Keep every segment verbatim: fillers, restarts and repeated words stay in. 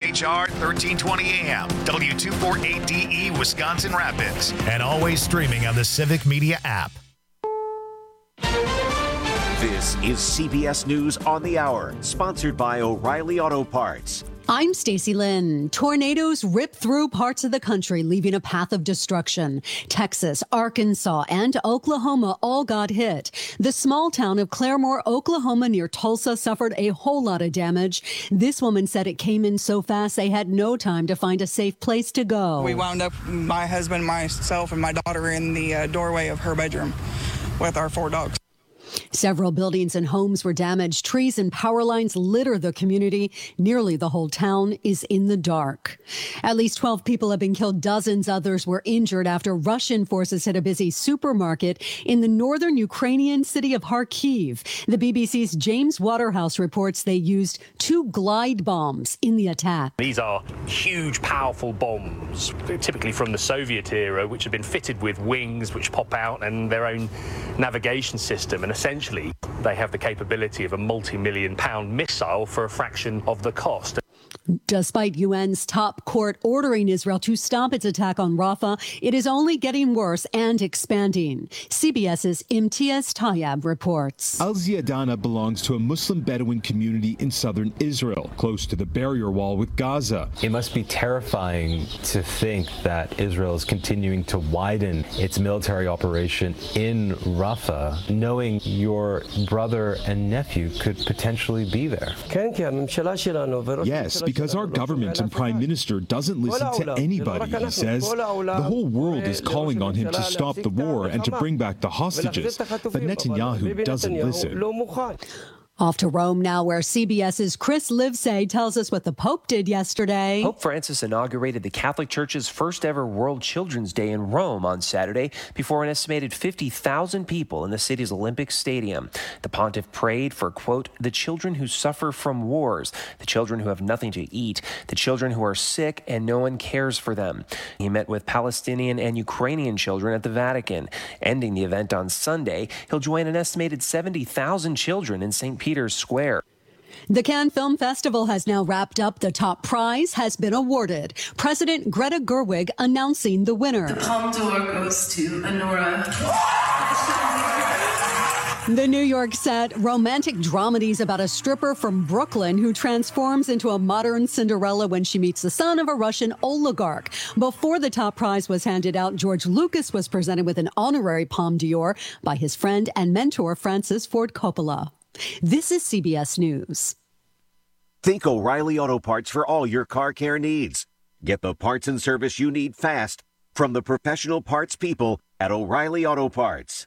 H R thirteen twenty A M, W two forty-eight D E, Wisconsin Rapids, and always streaming on the Civic Media app. This is C B S News on the Hour, sponsored by O'Reilly Auto Parts. I'm Stacey Lynn. Tornadoes ripped through parts of the country, leaving a path of destruction. Texas, Arkansas, and Oklahoma all got hit. The small town of Claremore, Oklahoma, near Tulsa, suffered a whole lot of damage. This woman said it came in so fast they had no time to find a safe place to go. We wound up, my husband, myself, and my daughter in the uh, doorway of her bedroom with our four dogs. Several buildings and homes were damaged. Trees and power lines litter the community. Nearly the whole town is in the dark. At least twelve people have been killed. Dozens others were injured after Russian forces hit a busy supermarket in the northern Ukrainian city of Kharkiv. The B B C's James Waterhouse reports they used two glide bombs in the attack. These are huge, powerful bombs, typically from the Soviet era, which have been fitted with wings which pop out and their own navigation system. And essentially, they have the capability of a multi-million pound missile for a fraction of the cost. Despite U N's top court ordering Israel to stop its attack on Rafah, it is only getting worse and expanding. CBS's Imtiaz Tayyab reports. Al Ziadana belongs to a Muslim Bedouin community in southern Israel, close to the barrier wall with Gaza. It must be terrifying to think that Israel is continuing to widen its military operation in Rafah, knowing your brother and nephew could potentially be there. Yes, because our government and prime minister doesn't listen to anybody, he says. The whole world is calling on him to stop the war and to bring back the hostages, but Netanyahu doesn't listen. Off to Rome now, where CBS's Chris Livesay tells us what the Pope did yesterday. Pope Francis inaugurated the Catholic Church's first ever World Children's Day in Rome on Saturday before an estimated fifty thousand people in the city's Olympic Stadium. The pontiff prayed for, quote, the children who suffer from wars, the children who have nothing to eat, the children who are sick and no one cares for them. He met with Palestinian and Ukrainian children at the Vatican. Ending the event on Sunday, he'll join an estimated seventy thousand children in Saint Peter's Square. The Cannes Film Festival has now wrapped up. The top prize has been awarded. President Greta Gerwig announcing the winner. The Palme d'Or goes to Anora. The New York set romantic dramedies about a stripper from Brooklyn who transforms into a modern Cinderella when she meets the son of a Russian oligarch. Before the top prize was handed out, George Lucas was presented with an honorary Palme d'Or by his friend and mentor Francis Ford Coppola. This is C B S News. Think O'Reilly Auto Parts for all your car care needs. Get the parts and service you need fast from the professional parts people at O'Reilly Auto Parts.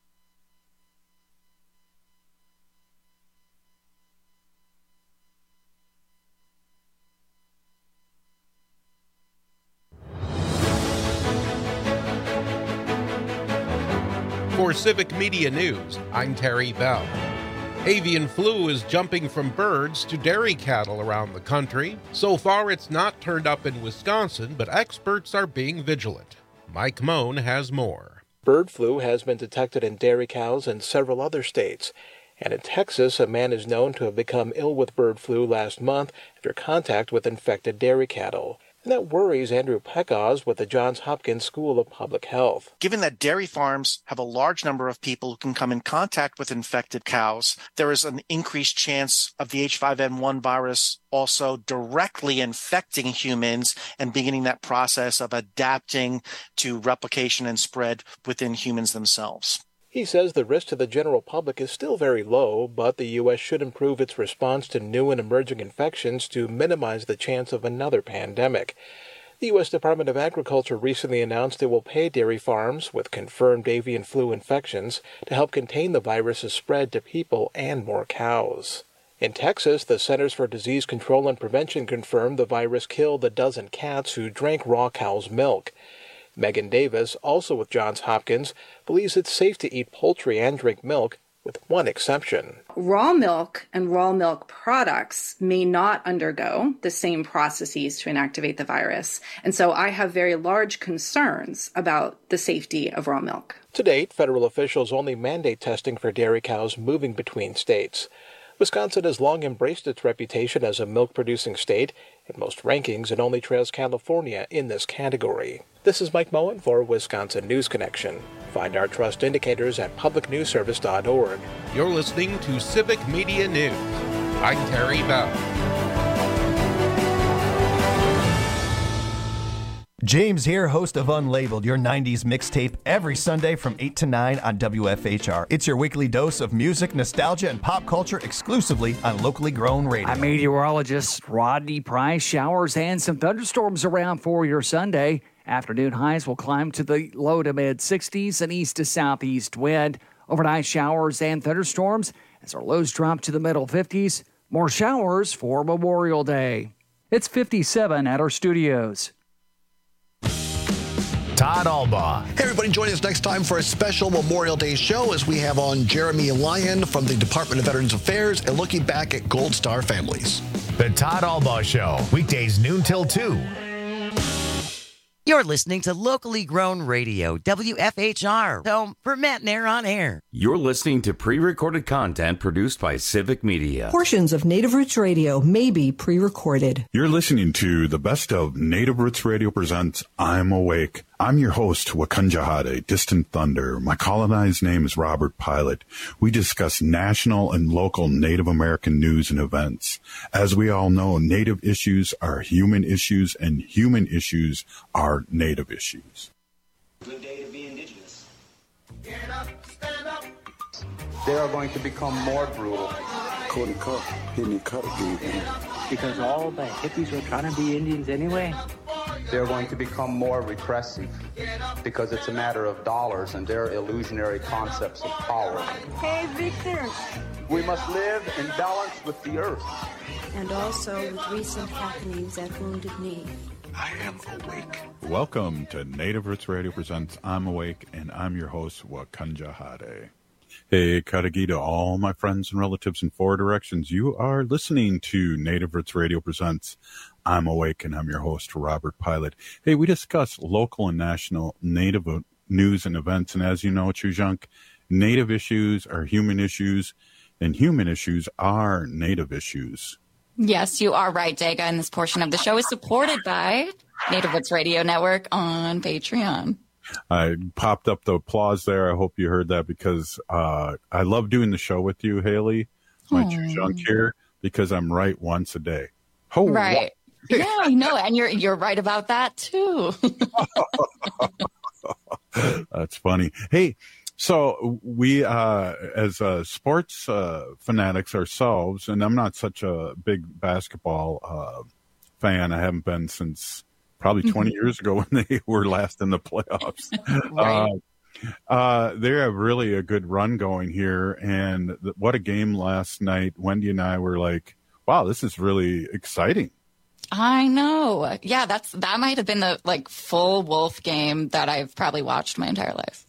For Civic Media News, I'm Terry Bell. Avian flu is jumping from birds to dairy cattle around the country. So far, it's not turned up in Wisconsin, but experts are being vigilant. Mike Moan has more. Bird flu has been detected in dairy cows in several other states. And in Texas, a man is known to have become ill with bird flu last month after contact with infected dairy cattle. And that worries Andrew Peckoz with the Johns Hopkins School of Public Health. Given that dairy farms have a large number of people who can come in contact with infected cows, there is an increased chance of the H five N one virus also directly infecting humans and beginning that process of adapting to replication and spread within humans themselves. He says the risk to the general public is still very low, but the U S should improve its response to new and emerging infections to minimize the chance of another pandemic. The U S Department of Agriculture recently announced it will pay dairy farms with confirmed avian flu infections to help contain the virus's spread to people and more cows. In Texas, the Centers for Disease Control and Prevention confirmed the virus killed a dozen cats who drank raw cow's milk. Megan Davis, also with Johns Hopkins, believes it's safe to eat poultry and drink milk, with one exception. Raw milk and raw milk products may not undergo the same processes to inactivate the virus. And so I have very large concerns about the safety of raw milk. To date, federal officials only mandate testing for dairy cows moving between states. Wisconsin has long embraced its reputation as a milk-producing state. In most rankings, it only trails California in this category. This is Mike Moen for Wisconsin News Connection. Find our trust indicators at public news service dot org. You're listening to Civic Media News. I'm Terry Bell. James here, host of Unlabeled, your nineties mixtape, every Sunday from eight to nine on W F H R. It's your weekly dose of music, nostalgia, and pop culture exclusively on locally grown radio. I'm meteorologist Rodney Price. Showers and some thunderstorms around for your Sunday. Afternoon highs will climb to the low to mid sixties, and east to southeast wind. Overnight showers and thunderstorms as our lows drop to the middle fifties. More showers for Memorial Day. It's fifty-seven at our studios. Todd Albaugh. Hey, everybody, join us next time for a special Memorial Day show as we have on Jeremy Lyon from the Department of Veterans Affairs and looking back at Gold Star families. The Todd Albaugh Show, weekdays noon till two. You're listening to locally grown radio, W F H R, home for Matt Nair on air. You're listening to pre-recorded content produced by Civic Media. Portions of Native Roots Radio may be pre-recorded. You're listening to the best of Native Roots Radio presents I'm Awake. I'm your host, Wakunjahade, Distant Thunder. My colonized name is Robert Pilot. We discuss national and local Native American news and events. As we all know, Native issues are human issues, and human issues are Native issues. Good day to be indigenous. Get up, stand up. They are going to become more brutal. Because all the hippies were trying to be Indians anyway. They're going to become more repressive because it's a matter of dollars and their illusionary concepts of power. Hey, Victor. We must live in balance with the earth. And also with recent happenings at Wounded Knee. I am awake. Welcome to Native Roots Radio presents I'm Awake, and I'm your host, Wakunjahade. Hey, Karagi to all my friends and relatives in four directions. You are listening to Native Roots Radio presents I'm Awake, and I'm your host, Robert Pilot. Hey, we discuss local and national Native news and events, and as you know, Chujunk, Native issues are human issues, and human issues are Native issues. Yes, you are right, Daga, and this portion of the show is supported by Native Roots Radio Network on Patreon. I popped up the applause there. I hope you heard that because uh, I love doing the show with you, Haley, my Chujunk here, because I'm right once a day. Oh, right. What? Yeah, I know, and you're you're right about that too. That's funny. Hey, so we, uh, as uh, sports uh, fanatics ourselves, and I'm not such a big basketball uh, fan. I haven't been since probably twenty years ago when they were last in the playoffs. Right. Uh, uh, they have really a good run going here. And th- what a game last night. Wendy and I were like, wow, this is really exciting. I know. Yeah, that's that might have been the like full Wolf game that I've probably watched my entire life.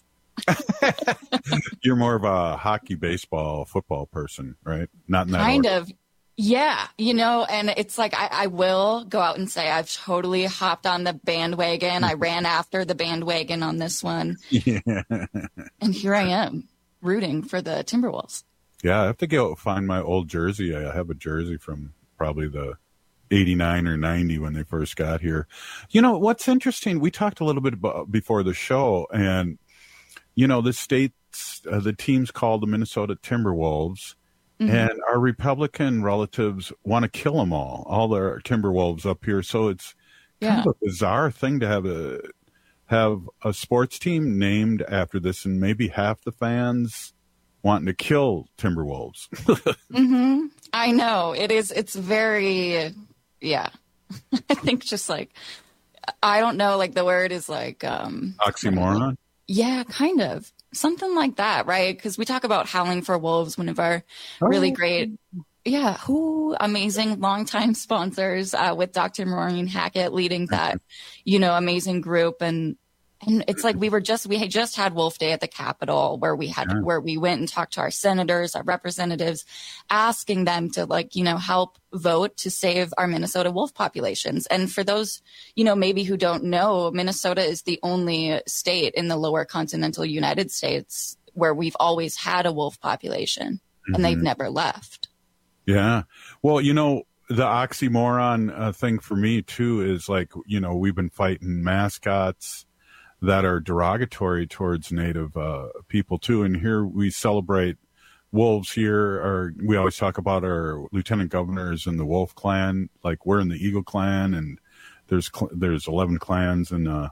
You're more of a hockey, baseball, football person, right? Not in that kind order. of. Yeah, you know, and it's like I, I will go out and say I've totally hopped on the bandwagon. I ran after the bandwagon on this one. Yeah. And here I am rooting for the Timberwolves. Yeah, I have to go find my old jersey. I have a jersey from probably the eighty-nine or ninety when they first got here. You know, what's interesting, we talked a little bit about before the show, and, you know, the states, uh, the team's called the Minnesota Timberwolves. Mm-hmm. And our Republican relatives want to kill them all, all their Timberwolves up here. So it's kind yeah. of a bizarre thing to have a have a sports team named after this, and maybe half the fans wanting to kill Timberwolves. Mm-hmm. I know it is. It's very, yeah. I think just like I don't know. Like the word is like um, oxymoron. Yeah, kind of. Something like that, right? Because we talk about Howling for Wolves, one of our oh. really great, yeah, who amazing longtime sponsors uh, with Doctor Maureen Hackett leading that, you know, amazing group. And and it's like we were just, we had just had Wolf Day at the Capitol where we had, yeah. where we went and talked to our senators, our representatives, asking them to like, you know, help vote to save our Minnesota wolf populations. And for those, you know, maybe who don't know, Minnesota is the only state in the lower continental United States where we've always had a wolf population, mm-hmm. and they've never left. Yeah. Well, you know, the oxymoron uh, thing for me too is like, you know, we've been fighting mascots that are derogatory towards Native uh, people too, and here we celebrate wolves here. Or we always talk about our lieutenant governors in the Wolf Clan, like we're in the Eagle Clan, and there's cl- there's eleven clans and uh,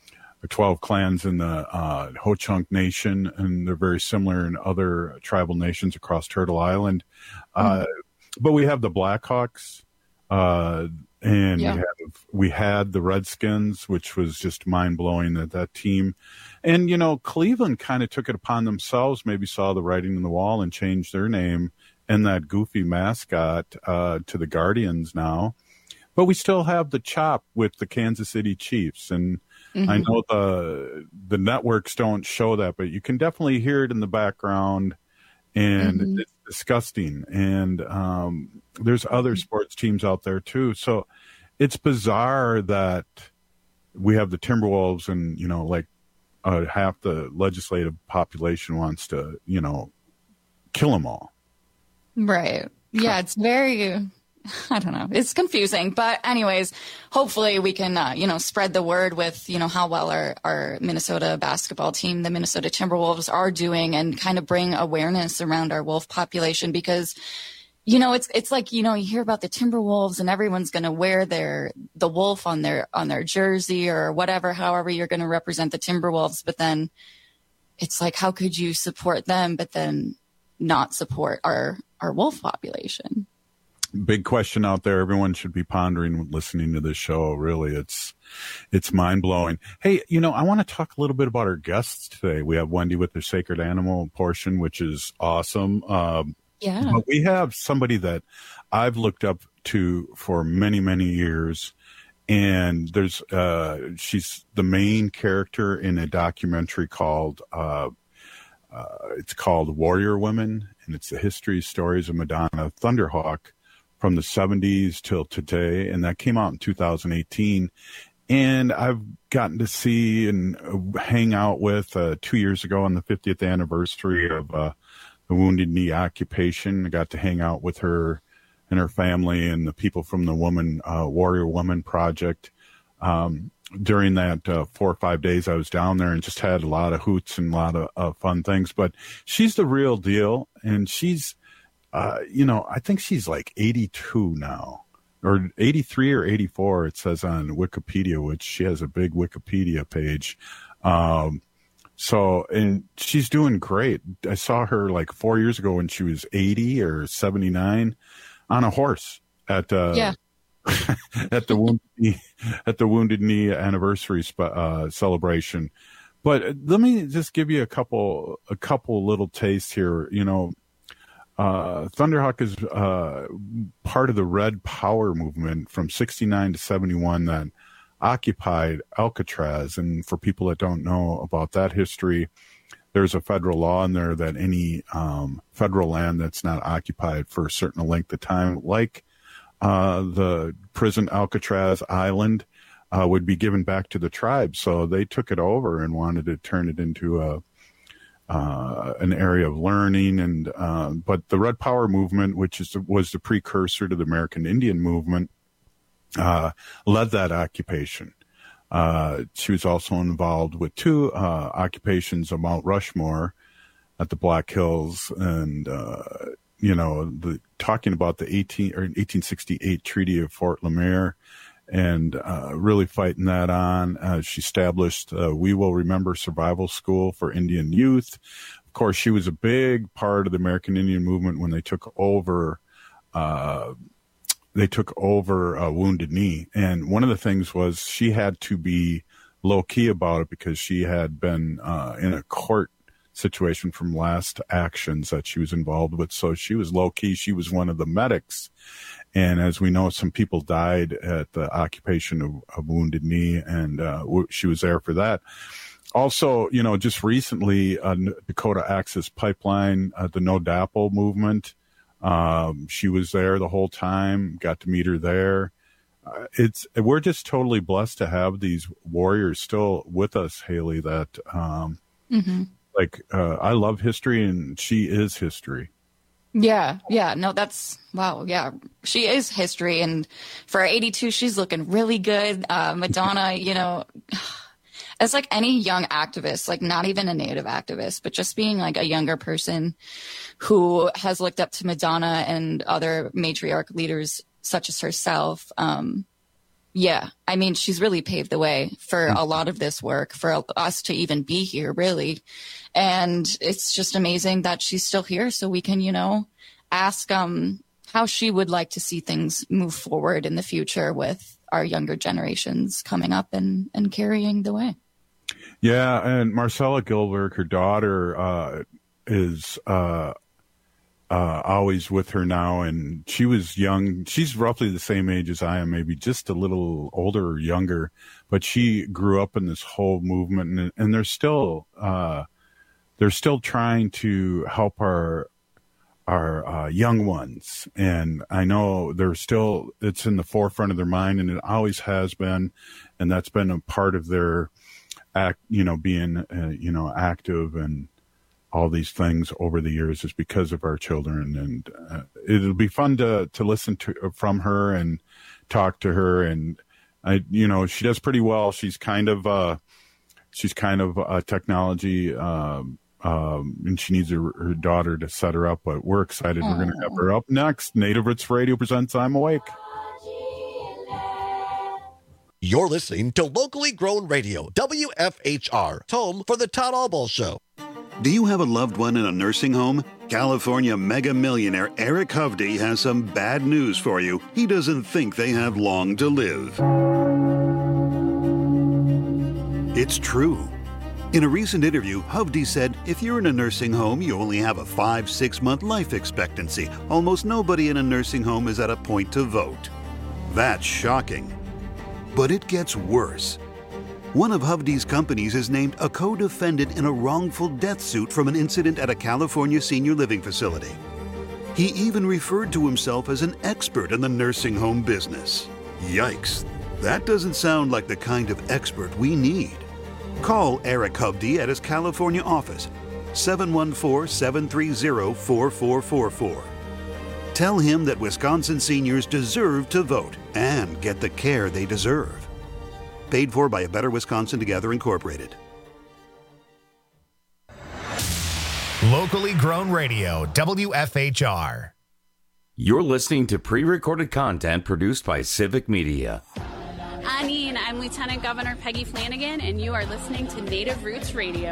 twelve clans in the uh, Ho-Chunk Nation, and they're very similar in other tribal nations across Turtle Island. Mm-hmm. Uh, but we have the Blackhawks, uh, and Yeah. we have we had the Redskins, which was just mind blowing that that team. And you know, Cleveland kind of took it upon themselves, maybe saw the writing on the wall and changed their name and that goofy mascot uh, to the Guardians now. But we still have the chop with the Kansas City Chiefs, and Mhm. I know the the networks don't show that, but you can definitely hear it in the background, and Mhm. it's disgusting. And um, there's other sports teams out there too, so it's bizarre that we have the Timberwolves, and you know, like uh, half the legislative population wants to, you know, kill them all. Right. Yeah, it's very, I don't know. It's confusing. But anyways, hopefully we can, uh, you know, spread the word with, you know, how well our, our Minnesota basketball team, the Minnesota Timberwolves, are doing, and kind of bring awareness around our wolf population, because, you know, it's it's like, you know, you hear about the Timberwolves and everyone's going to wear their the wolf on their on their jersey or whatever, however you're going to represent the Timberwolves. But then it's like, how could you support them, but then not support our our wolf population? Big question out there. Everyone should be pondering listening to this show. Really, it's it's mind blowing. Hey, you know, I want to talk a little bit about our guests today. We have Wendy with the Sacred Animal portion, which is awesome. Um, Yeah. But we have somebody that I've looked up to for many, many years. And there's uh, she's the main character in a documentary called uh, uh, it's called Warrior Women, and it's the history stories of Madonna Thunderhawk from the seventies till today, and that came out in two thousand eighteen. And I've gotten to see and uh, hang out with uh, two years ago on the fiftieth anniversary of uh, the Wounded Knee occupation. I got to hang out with her and her family and the people from the Woman uh, Warrior Woman Project. Um, during that uh, four or five days I was down there, and just had a lot of hoots and a lot of uh, fun things. But she's the real deal, and she's, uh, you know, I think she's like eighty-two now, or eighty-three or eighty-four, it says on Wikipedia, which she has a big Wikipedia page. Um, so, and she's doing great. I saw her like four years ago when she was eighty or seventy-nine on a horse at, uh, Yeah. at the wounded knee, at the Wounded Knee anniversary sp- uh, celebration. But let me just give you a couple, a couple little tastes here. You know, uh, Thunderhawk is uh, part of the Red Power movement from sixty-nine to seventy-one that occupied Alcatraz. And for people that don't know about that history, there's a federal law in there that any um, federal land that's not occupied for a certain length of time, like uh, the prison Alcatraz Island, uh, would be given back to the tribe. So they took it over and wanted to turn it into a uh, an area of learning. And uh, but the Red Power movement, which is was the precursor to the American Indian movement, uh, led that occupation. Uh, she was also involved with two uh, occupations of Mount Rushmore at the Black Hills, and uh, you know, the talking about the eighteen or eighteen sixty-eight Treaty of Fort Laramie, and uh, really fighting that on. Uh, she established uh, We Will Remember Survival School for Indian youth. Of course, she was a big part of the American Indian movement when they took over. Uh, they took over uh, Wounded Knee. And one of the things was she had to be low key about it because she had been uh, in a court situation from last actions that she was involved with. So she was low key. She was one of the medics. And as we know, some people died at the occupation of, of Wounded Knee, and uh, w- she was there for that. Also, you know, just recently, uh, Dakota Access Pipeline, uh, the No D A P L movement, um, she was there the whole time, got to meet her there. Uh, it's, we're just totally blessed to have these warriors still with us, Haley, that, um, Mm-hmm. like, uh, I love history, and she is history. Yeah, yeah, no, that's, wow, yeah, she is history, and for eighty-two, she's looking really good. Uh, Madonna, you know, as like any young activist, like not even a Native activist, but just being like a younger person who has looked up to Madonna and other matriarch leaders such as herself, um, yeah, I mean, she's really paved the way for a lot of this work, for us to even be here, really. And it's just amazing that she's still here so we can, you know, ask um, how she would like to see things move forward in the future with our younger generations coming up and, and carrying the way. Yeah, and Marcella Gilbert, her daughter, uh, is uh, uh, always with her now, and she was young. She's roughly the same age as I am, maybe just a little older or younger, but she grew up in this whole movement, and, and they're still uh, they're still trying to help our our uh, young ones, and I know they're still, it's in the forefront of their mind, and it always has been, and that's been a part of their act, you know, being uh, you know active and all these things over the years is because of our children. And uh, it'll be fun to to listen to from her and talk to her. And I, you know, she does pretty well. She's kind of uh, she's kind of a technology, um, um, and she needs her, her daughter to set her up. But we're excited. Aww. We're going to have her up next. Native Roots Radio presents I'm Awake. You're listening to Locally Grown Radio, W F H R, home for the Todd Albaugh Show. Do you have a loved one in a nursing home? California mega millionaire Eric Hovde has some bad news for you. He doesn't think they have long to live. It's true. In a recent interview, Hovde said, if you're in a nursing home, you only have a five, six month life expectancy. Almost nobody in a nursing home is at a point to vote. That's shocking. But it gets worse. One of Hovde's companies is named a co-defendant in a wrongful death suit from an incident at a California senior living facility. He even referred to himself as an expert in the nursing home business. Yikes, that doesn't sound like the kind of expert we need. Call Eric Hovde at his California office, seven one four, seven three zero, four four four four. Tell him that Wisconsin seniors deserve to vote and get the care they deserve. Paid for by A Better Wisconsin Together, Incorporated. Locally grown radio, W F H R. You're listening to pre-recorded content produced by Civic Media. Anine, I'm Lieutenant Governor Peggy Flanagan, and you are listening to Native Roots Radio.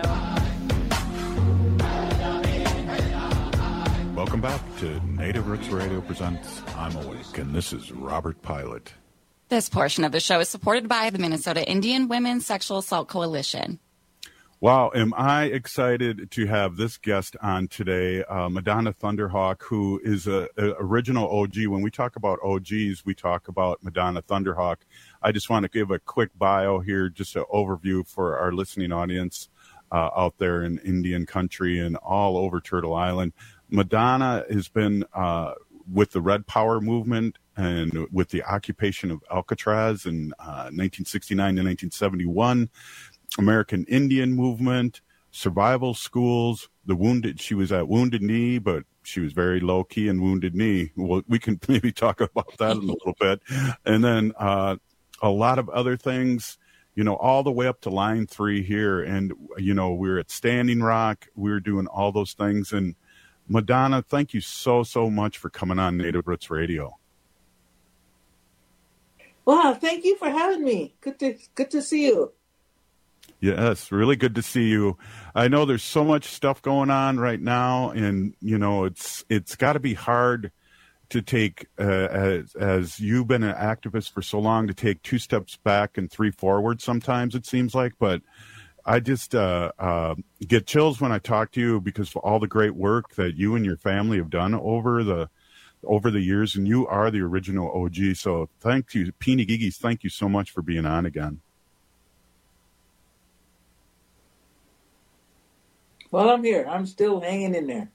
Welcome back to Native Roots Radio presents I'm Awake, and this is Robert Pilot. This portion of the show is supported by the Minnesota Indian Women's Sexual Assault Coalition. Wow, am I excited to have this guest on today, uh, Madonna Thunderhawk, who is a, a original O G. When we talk about O Gs, we talk about Madonna Thunderhawk. I just want to give a quick bio here, just an overview for our listening audience uh, out there in Indian country and all over Turtle Island. Madonna has been uh, with the Red Power movement and with the occupation of Alcatraz in uh, nineteen sixty-nine to nineteen seventy-one, American Indian movement, survival schools, the wounded. She was at Wounded Knee, but she was very low key in Wounded Knee. Well, we can maybe talk about that in a little bit. And then uh, a lot of other things, you know, all the way up to Line Three here. And, you know, we we're at Standing Rock. We were doing all those things. And Madonna, thank you so, so much for coming on Native Roots Radio. Wow, thank you for having me. Good to good to see you. Yes, really good to see you. I know there's so much stuff going on right now, and you know it's it's got to be hard to take uh, as as you've been an activist for so long to take two steps back and three forward. Sometimes it seems like, but I just uh, uh, get chills when I talk to you because of all the great work that you and your family have done over the. over the years, and you are the original O G. So thank you, Peeny Giggies. Thank you so much for being on again. Well, I'm here. I'm still hanging in there.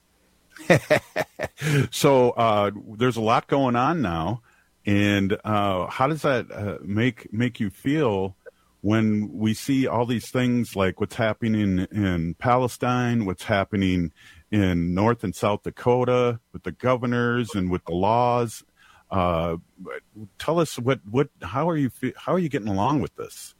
So uh, there's a lot going on now, and uh, how does that uh, make make you feel when we see all these things like what's happening in Palestine, what's happening in North and South Dakota with the governors and with the laws. Uh, tell us what, what, how are you, how are you getting along with this?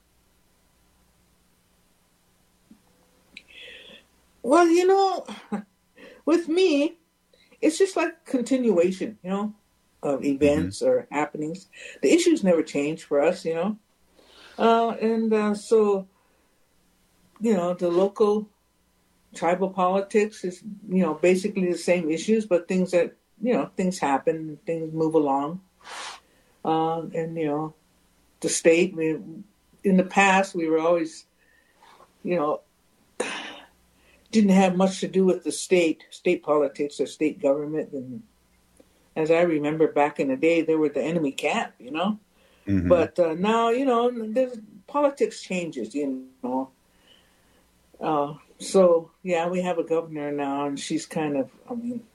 Well, you know, with me, it's just like continuation, you know, of events mm-hmm. or happenings. The issues never change for us, you know. Uh, and uh, so, you know, the local tribal politics is, you know, basically the same issues, but things that, you know, things happen, things move along. Uh, and, you know, the state, we, in the past, we were always, you know, didn't have much to do with the state, state politics or state government. And as I remember back in the day, they were the enemy camp, you know. Mm-hmm. But uh, now, you know, there's, politics changes, you know. Uh, so, yeah, we have a governor now, and she's kind of, I mean,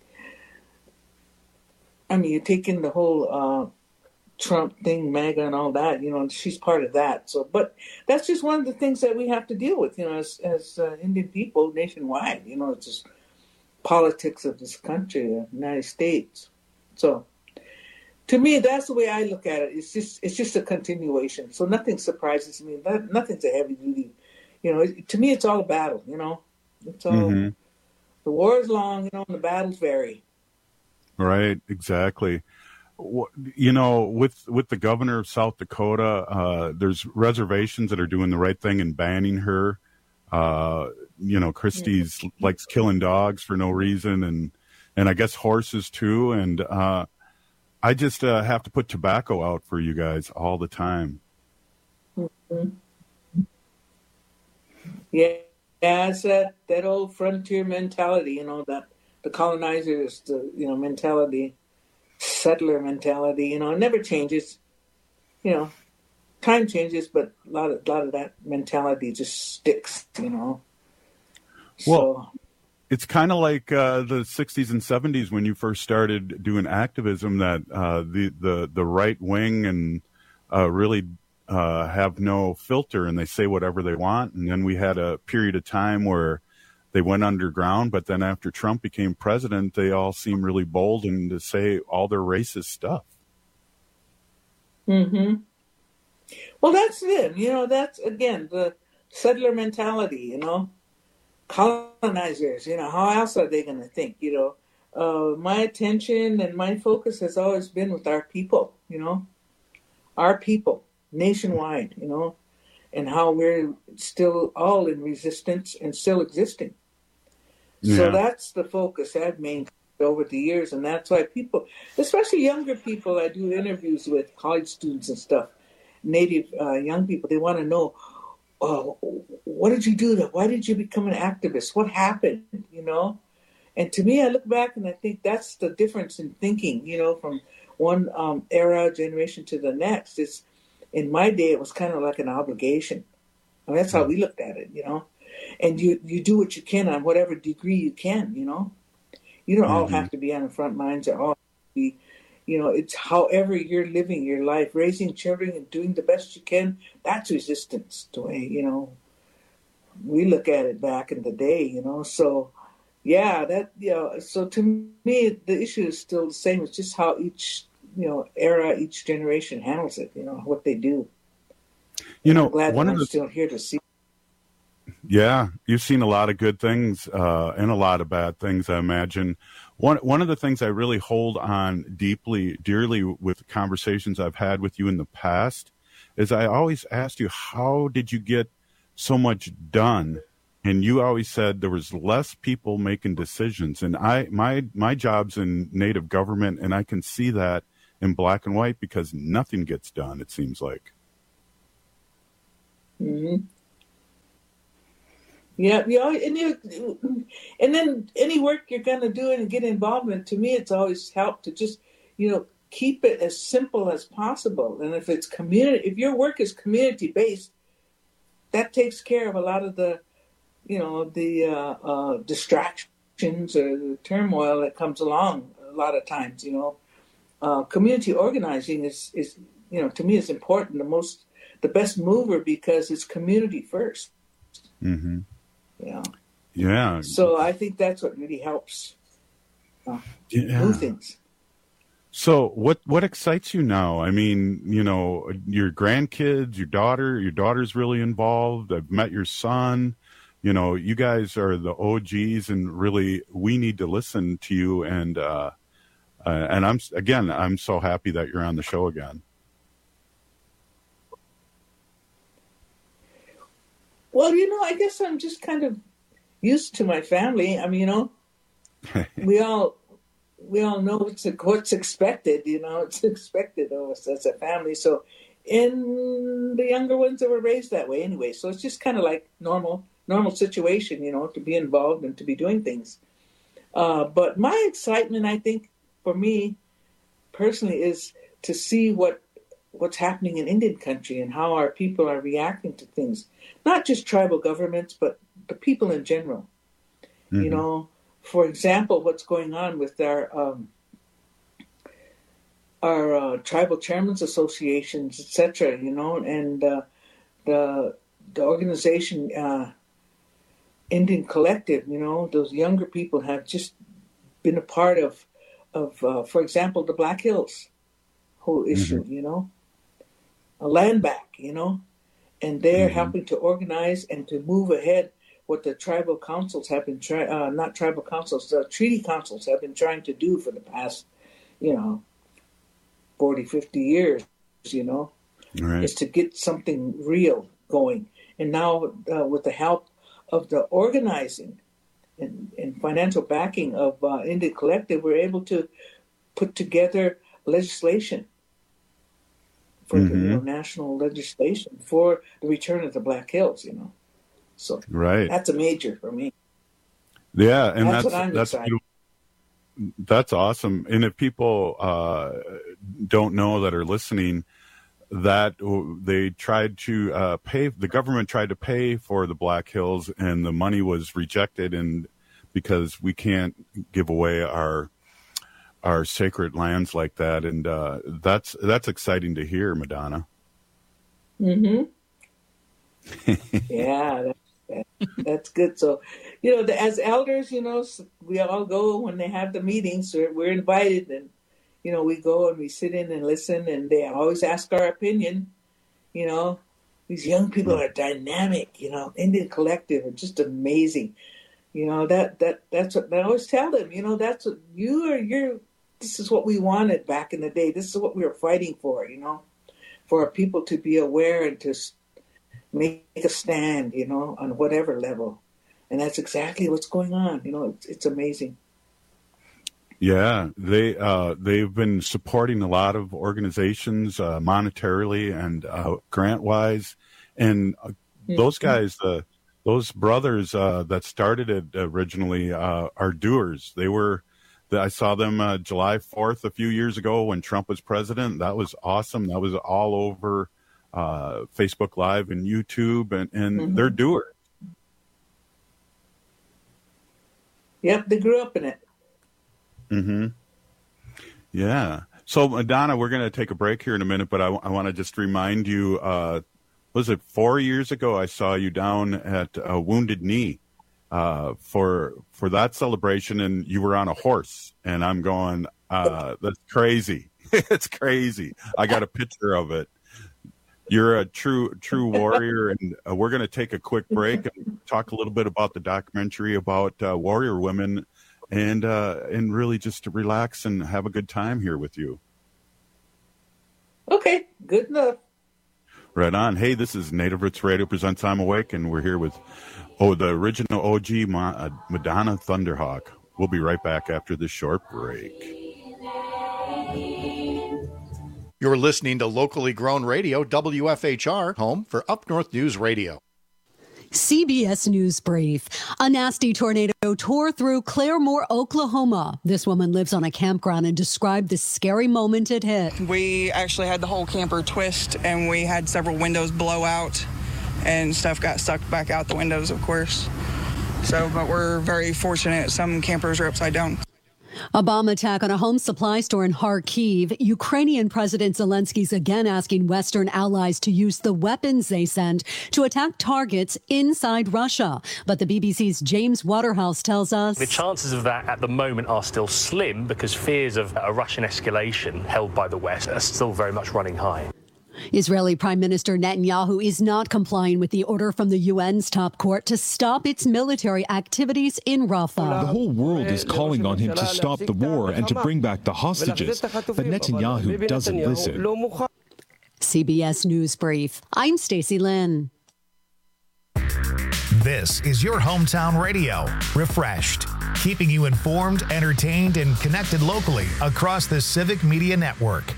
I mean, you take in the whole uh, Trump thing, MAGA and all that, you know, she's part of that. So, but that's just one of the things that we have to deal with, you know, as, as uh, Indian people nationwide, you know, it's just politics of this country, the United States. So, to me, that's the way I look at it. It's just, it's just a continuation. So nothing surprises me. That, nothing's a heavy duty. You know, it, to me, it's all a battle, you know. It's all, mm-hmm. the war is long, you know, and the battles vary. Right, exactly. You know, with with the governor of South Dakota, uh, there's reservations that are doing the right thing and banning her. Uh, you know, Christie's mm-hmm. likes killing dogs for no reason, and and I guess horses too. And uh, I just uh, have to put tobacco out for you guys all the time. Mm-hmm. Yeah, yeah, it's that that old frontier mentality, you know, that. The colonizers, the you know mentality, settler mentality. You know, it never changes. You know, time changes, but a lot of a lot of that mentality just sticks. You know. Well, so, it's kind of like uh, the sixties and seventies when you first started doing activism. That uh, the the the right wing and uh, really uh, have no filter, and they say whatever they want. And then we had a period of time where they went underground, but then after Trump became president, they all seem really bold and to say all their racist stuff. Mm-hmm. Well, that's it. You know, that's, again, the settler mentality, you know. Colonizers, you know, how else are they going to think, you know. Uh, my attention and my focus has always been with our people, you know. Our people, nationwide, you know. And how we're still all in resistance and still existing. Yeah. So that's the focus I've maintained over the years. And that's why people, especially younger people I do interviews with, college students and stuff, Native uh, young people, they want to know, oh, what did you do? To, why did you become an activist? What happened, you know? And to me, I look back and I think that's the difference in thinking, you know, from one um, era, generation to the next. It's, in my day, it was kind of like an obligation. I mean, that's how we looked at it, you know. And you, you do what you can on whatever degree you can, you know. You don't mm-hmm. all have to be on the front lines or all be, you know, it's however you're living your life, raising children and doing the best you can. That's resistance, the way, you know, we look at it back in the day, you know. So, yeah, that, you know, so to me, the issue is still the same. It's just how each you know, era, each generation handles it, you know, what they do. You know, I'm glad one that of I'm the, still here to see. Yeah, you've seen a lot of good things uh, and a lot of bad things, I imagine. One one of the things I really hold on deeply, dearly with conversations I've had with you in the past is I always asked you, how did you get so much done? And you always said there was less people making decisions. And I my my job's in Native government, and I can see that in black and white because nothing gets done, it seems like. Mm-hmm. Yeah, yeah, and you, and then any work you're going to do and get involved in, to me, it's always helped to just, you know, keep it as simple as possible. And if it's community, if your work is community based, that takes care of a lot of the, you know, the uh, uh, distractions or the turmoil that comes along a lot of times. You know, uh, community organizing is, is, you know, to me is important. The most, the best mover because it's community first. Mm-hmm. Yeah. Yeah. So I think that's what really helps uh, Yeah. move things. So what what excites you now? I mean, you know, your grandkids, your daughter, your daughter's really involved. I've met your son. You know, you guys are the O Gs, and really, we need to listen to you. And uh, uh, and I'm again, I'm so happy that you're on the show again. Well, you know, I guess I'm just kind of used to my family. I mean, you know, we all we all know what's what's expected. You know, it's expected of us as a family. So, and the younger ones that were raised that way anyway. So it's just kind of like normal. normal situation, you know, to be involved and to be doing things. Uh, but my excitement, I think, for me personally, is to see what what's happening in Indian country and how our people are reacting to things. Not just tribal governments, but the people in general. Mm-hmm. You know, for example, what's going on with our um, our uh, tribal chairmen's associations, et cetera. You know, and uh, the the organization. Uh, Indian Collective, you know, those younger people have just been a part of, of uh, for example, the Black Hills whole issue, mm-hmm. you know, a land back, you know, and they're mm-hmm. helping to organize and to move ahead what the tribal councils have been trying, uh, not tribal councils, the treaty councils have been trying to do for the past, you know, forty, fifty years, you know, right. is to get something real going. And now uh, with the help of the organizing and, and financial backing of uh, Indian Collective, we're able to put together legislation for mm-hmm. the you know, national legislation for the return of the Black Hills, you know. So right. that's a major for me. Yeah, and that's that's what I'm that's excited. That's awesome. And if people uh, don't know that are listening, that they tried to uh, pay, the government tried to pay for the Black Hills, and the money was rejected, and because we can't give away our our sacred lands like that, and uh, that's that's exciting to hear, Madonna. Mm-hmm. yeah, that, that, that's good. So, you know, the, as elders, you know, we all go when they have the meetings, or we're invited, and you know, we go and we sit in and listen, and they always ask our opinion. You know, these young people are dynamic. You know, Indian Collective are just amazing. You know, that that that's what I always tell them. You know, that's what you are. You're. This is what we wanted back in the day. This is what we were fighting for. You know, for our people to be aware and to make a stand. You know, on whatever level, and that's exactly what's going on. You know, it's, it's amazing. Yeah, they uh, they've been supporting a lot of organizations uh, monetarily and uh, grant wise, and uh, mm-hmm. those guys, uh, those brothers uh, that started it originally uh, are doers. They were, I saw them uh, July fourth a few years ago when Trump was president. That was awesome. That was all over uh, Facebook Live and YouTube, and, and mm-hmm. they're doers. Yep, they grew up in it. Mm-hmm. Yeah. So, Madonna, we're going to take a break here in a minute, but I, w- I want to just remind you, uh, was it four years ago I saw you down at uh, Wounded Knee uh, for for that celebration, and you were on a horse, and I'm going, uh, that's crazy. It's crazy. I got a picture of it. You're a true true warrior, and uh, we're going to take a quick break and talk a little bit about the documentary about uh, warrior women, and uh, and really just to relax and have a good time here with you. Okay, good enough. Right on. Hey, this is Native Roots Radio presents I'm Awake, and we're here with oh the original O G Ma- uh, Madonna Thunderhawk. We'll be right back after this short break. You're listening to locally grown radio, W F H R, home for Up North News Radio. C B S News Brief. A nasty tornado tore through Claremore, Oklahoma. This woman lives on a campground and described the scary moment it hit. We actually had the whole camper twist, and we had several windows blow out, and stuff got sucked back out the windows, of course. So, but we're very fortunate. Some campers are upside down. A bomb attack on a home supply store in Kharkiv. Ukrainian President Zelensky's again asking Western allies to use the weapons they send to attack targets inside Russia. But the B B C's James Waterhouse tells us the chances of that at the moment are still slim because fears of a Russian escalation held by the West are still very much running high. Israeli Prime Minister Netanyahu is not complying with the order from the U N's top court to stop its military activities in Rafah. The whole world is calling on him to stop the war and to bring back the hostages, but Netanyahu doesn't listen. C B S News Brief. I'm Stacey Lynn. This is your hometown radio, Refreshed, keeping you informed, entertained, and connected locally across the Civic Media Network.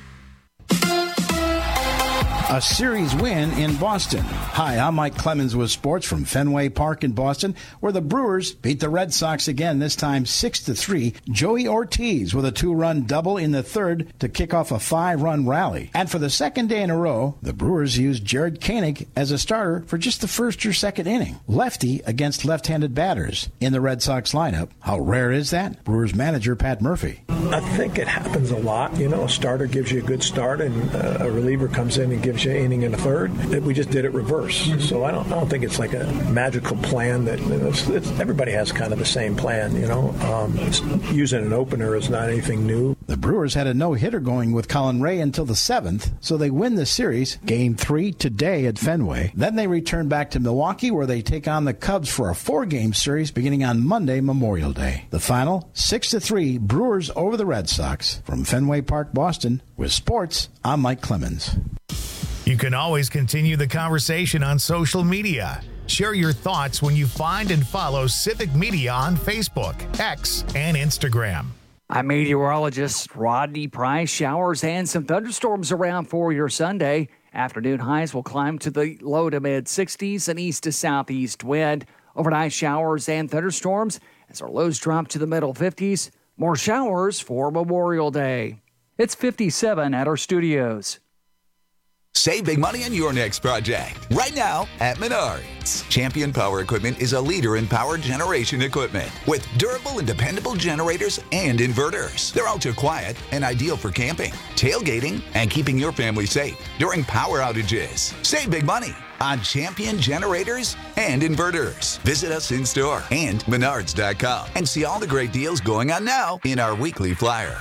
A series win in Boston. Hi, I'm Mike Clemens with sports from Fenway Park in Boston, where the Brewers beat the Red Sox again, this time six to three. Joey Ortiz with a two-run double in the third to kick off a five-run rally. And for the second day in a row, the Brewers used Jared Koenig as a starter for just the first or second inning. Lefty against left-handed batters in the Red Sox lineup. How rare is that? Brewers manager Pat Murphy. I think it happens a lot. You know, a starter gives you a good start, and uh, a reliever comes in and gives you an inning in a third. We just did it reverse. So I don't, I don't think it's like a magical plan that it's, it's, everybody has kind of the same plan. You know, um, using an opener is not anything new. The Brewers had a no-hitter going with Colin Ray until the seventh, so they win the series. Game three today at Fenway. Then they return back to Milwaukee, where they take on the Cubs for a four-game series beginning on Monday, Memorial Day. The final, six to three, Brewers over the Red Sox. From Fenway Park, Boston, with sports, I'm Mike Clemens. You can always continue the conversation on social media. Share your thoughts when you find and follow Civic Media on Facebook, X, and Instagram. I'm meteorologist Rodney Price. Showers and some thunderstorms around for your Sunday. Afternoon highs will climb to the low to mid sixties, an east to southeast wind. Overnight showers and thunderstorms as our lows drop to the middle fifties. More showers for Memorial Day. It's fifty-seven at our studios. Save big money on your next project. Right now at Menards. Champion Power Equipment is a leader in power generation equipment with durable and dependable generators and inverters. They're ultra quiet and ideal for camping, tailgating, and keeping your family safe during power outages. Save big money on Champion generators and inverters. Visit us in store and menards dot com and see all the great deals going on now in our weekly flyer.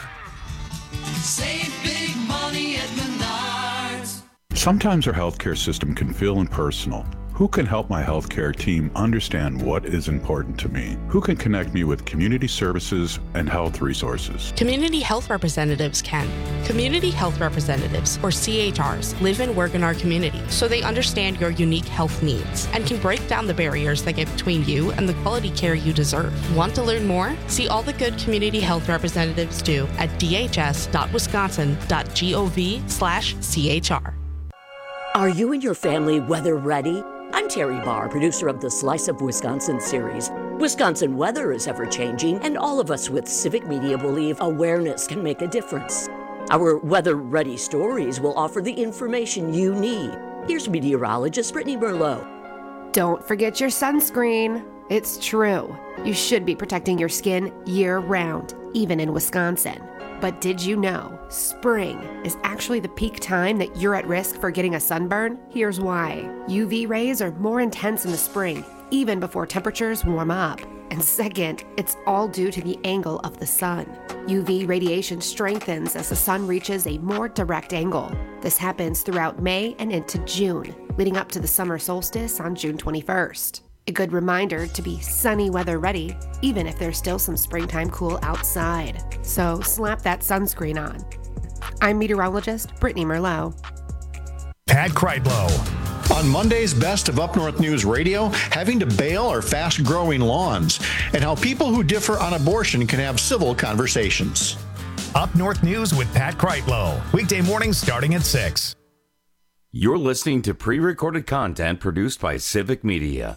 Save big money at Menards. Sometimes our healthcare system can feel impersonal. Who can help my healthcare team understand what is important to me? Who can connect me with community services and health resources? Community health representatives can. Community health representatives, or C H Rs, live and work in our community, so they understand your unique health needs and can break down the barriers that get between you and the quality care you deserve. Want to learn more? See all the good community health representatives do at d h s dot wisconsin dot gov slash c h r. Are you and your family weather ready? I'm Terry Barr, producer of the Slice of Wisconsin series. Wisconsin weather is ever-changing, and all of us with Civic Media believe awareness can make a difference. Our weather-ready stories will offer the information you need. Here's meteorologist Brittany Merlot. Don't forget your sunscreen. It's true. You should be protecting your skin year-round, even in Wisconsin. But did you know spring is actually the peak time that you're at risk for getting a sunburn? Here's why. U V rays are more intense in the spring, even before temperatures warm up. And second, it's all due to the angle of the sun. U V radiation strengthens as the sun reaches a more direct angle. This happens throughout May and into June, leading up to the summer solstice on June twenty-first. A good reminder to be sunny weather ready, even if there's still some springtime cool outside. So slap that sunscreen on. I'm meteorologist Brittany Merlot. Pat Kreitlow. On Monday's Best of Up North News Radio, having to bail our fast-growing lawns, and how people who differ on abortion can have civil conversations. Up North News with Pat Kreitlow. Weekday mornings starting at six. You're listening to pre-recorded content produced by Civic Media.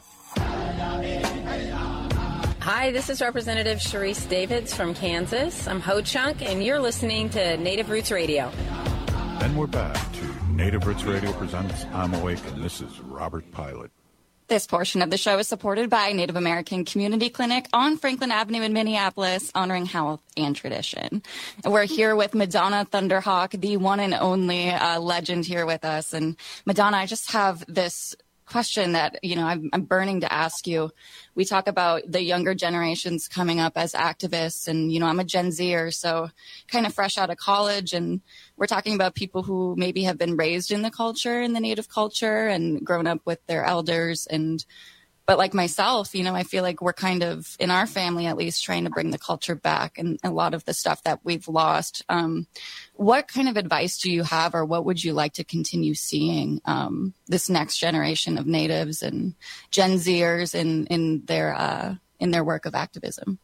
Hi, this is Representative Sharice Davids from Kansas. I'm Ho Chunk, and you're listening to Native Roots Radio. Then we're back to Native Roots Radio presents I'm Awake, and this is Robert Pilot. This portion of the show is supported by Native American Community Clinic on Franklin Avenue in Minneapolis, honoring health and tradition. And we're here with Madonna Thunderhawk, the one and only uh, legend here with us. And Madonna, I just have this question that, you know, I'm, I'm burning to ask you. We talk about the younger generations coming up as activists, and, you know, I'm a Gen Zer, so kind of fresh out of college, and we're talking about people who maybe have been raised in the culture, in the Native culture, and grown up with their elders. And but like myself, you know, I feel like we're kind of, in our family at least, trying to bring the culture back and a lot of the stuff that we've lost. Um, what kind of advice do you have, or what would you like to continue seeing um, this next generation of Natives and Gen Zers in, in their uh, in their work of activism?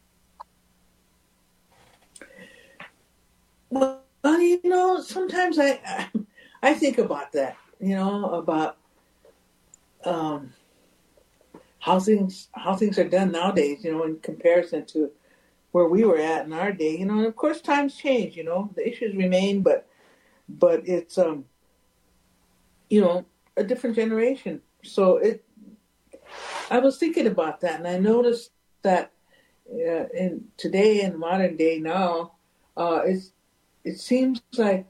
Well, you know, sometimes I I think about that, you know, about um, how things how things are done nowadays, you know, in comparison to where we were at in our day, you know. And of course, times change, you know, the issues remain, but but it's um, you know, a different generation. So it, I was thinking about that, and I noticed that uh, in today, in modern day now, uh, it's it seems like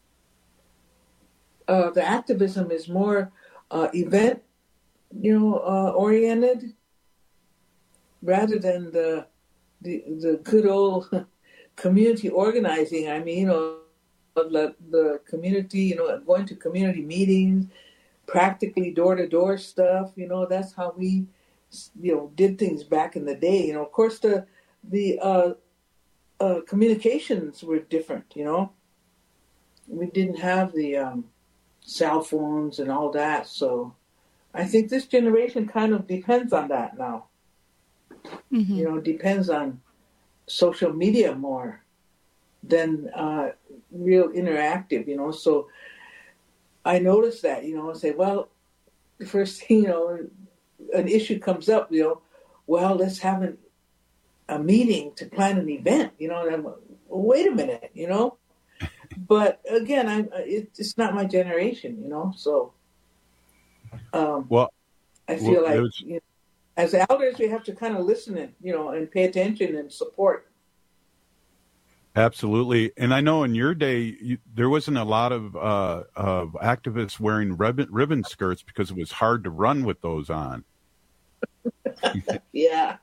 uh, the activism is more uh, event, you know, uh, oriented, rather than the the the good old community organizing. I mean, you know, the the community, you know, going to community meetings, practically door to door stuff. You know, that's how we, you know, did things back in the day. You know, of course, the the uh, uh, communications were different. You know, we didn't have the um, cell phones and all that, so I think this generation kind of depends on that now. Mm-hmm. You know, depends on social media more than uh, real interactive, you know. So I noticed that, you know, and say, well, the first thing, you know, an issue comes up, you know, well, let's have an, a meeting to plan an event, you know, and I'm, well, wait a minute, you know. But again, I it, it's not my generation, you know, so um, well, I feel well, like was... you know, as elders, we have to kind of listen and, you know, and pay attention and support. Absolutely. And I know in your day, you, there wasn't a lot of, uh, of activists wearing ribbon, ribbon skirts because it was hard to run with those on. Yeah.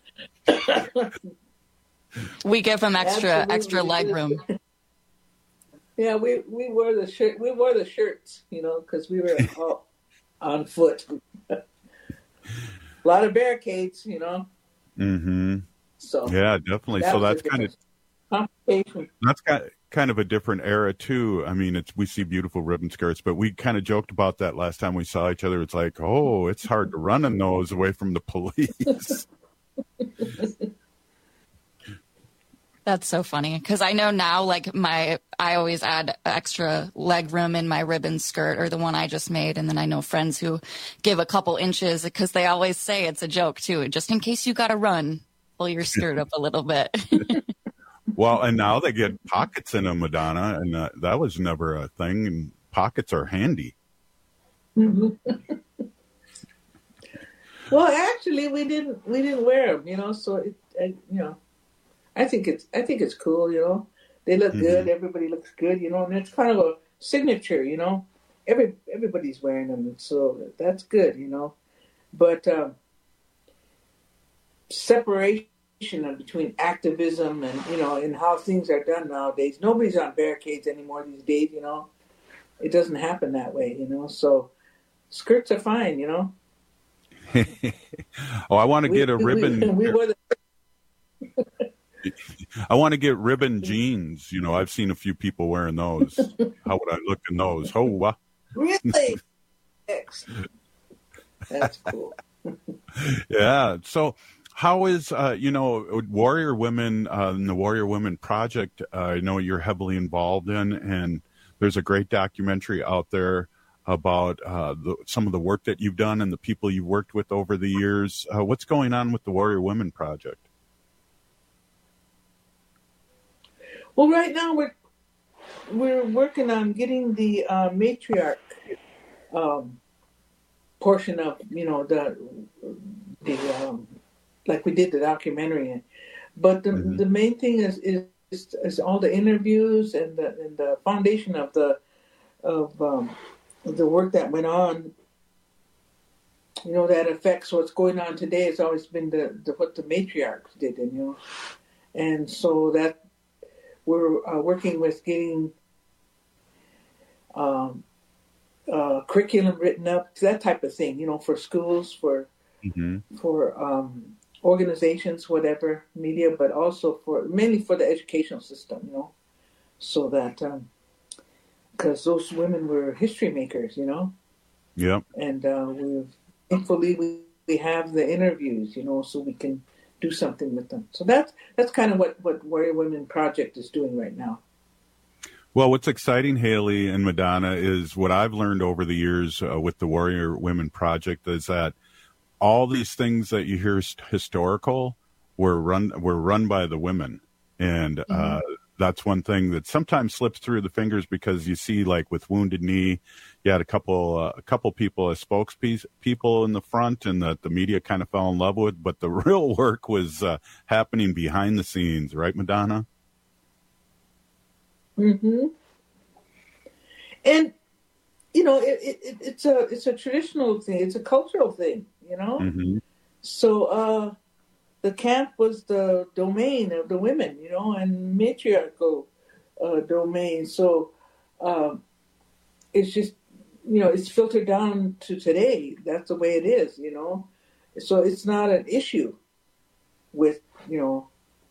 We give them extra, Absolutely. extra leg room. Yeah, we, we wore the shirt. We wore the shirts, you know, because we were all on foot. A lot of barricades, you know. Mm-hmm. So yeah, definitely. That so that's kind of that's kind kind of a different era too. I mean, it's we see beautiful ribbon skirts, but we kind of joked about that last time we saw each other. It's like, oh, it's hard to run in those away from the police. That's so funny, because I know now, like, my I always add extra leg room in my ribbon skirt, or the one I just made, and then I know friends who give a couple inches because they always say it's a joke too, just in case you got to run, pull your skirt up a little bit. Well, and now they get pockets in them, Madonna, and uh, that was never a thing. And pockets are handy. Mm-hmm. Well, actually, we didn't we didn't wear them, you know. So it, uh, you know. I think it's I think it's cool, you know. They look mm-hmm. good. Everybody looks good, you know, and it's kind of a signature, you know. Every everybody's wearing them, so that's good, you know. But um, separation between activism and, you know, and how things are done nowadays. Nobody's on barricades anymore these days, you know. It doesn't happen that way, you know. So skirts are fine, you know. Oh, I want to get a we, ribbon. We, we wore the I want to get ribbon jeans. You know, I've seen a few people wearing those. How would I look in those? Oh, wow. Really? That's cool. Yeah. So how is, uh, you know, Warrior Women uh, and the Warrior Women Project, uh, I know you're heavily involved in, and there's a great documentary out there about uh, the, some of the work that you've done and the people you've worked with over the years. Uh, what's going on with the Warrior Women Project? Well, right now we're we're working on getting the uh, matriarch um, portion of, you know, the, the um, like we did the documentary. But the, mm-hmm. the main thing is, is, is all the interviews and the, and the foundation of the, of um, the work that went on, you know, that affects what's going on today. It's always been the, the what the matriarchs did, and you know, and so that we're uh, working with getting um, uh, curriculum written up, that type of thing, you know, for schools, for mm-hmm. for um, organizations, whatever, media, but also for mainly for the educational system, you know, so that because um, those women were history makers, you know. Yep. And uh, we've thankfully we, we have the interviews, you know, so we can do something with them. So that's that's kind of what, what Warrior Women Project is doing right now. Well, what's exciting, Haley and Madonna, is what I've learned over the years uh, with the Warrior Women Project is that all these things that you hear historical were run were run by the women, and mm-hmm. uh, that's one thing that sometimes slips through the fingers because you see, like with Wounded Knee, you had a couple uh, a couple people as spokespeople in the front, and that the media kind of fell in love with, but the real work was uh, happening behind the scenes, right, Madonna? Mm-hmm. And you know, it, it, it's a it's a traditional thing. It's a cultural thing. You know, mm-hmm. so uh, the camp was the domain of the women. You know, and matriarchal uh, domain. So um, it's just, you know, it's filtered down to today. That's the way it is. You know, so it's not an issue with, you know,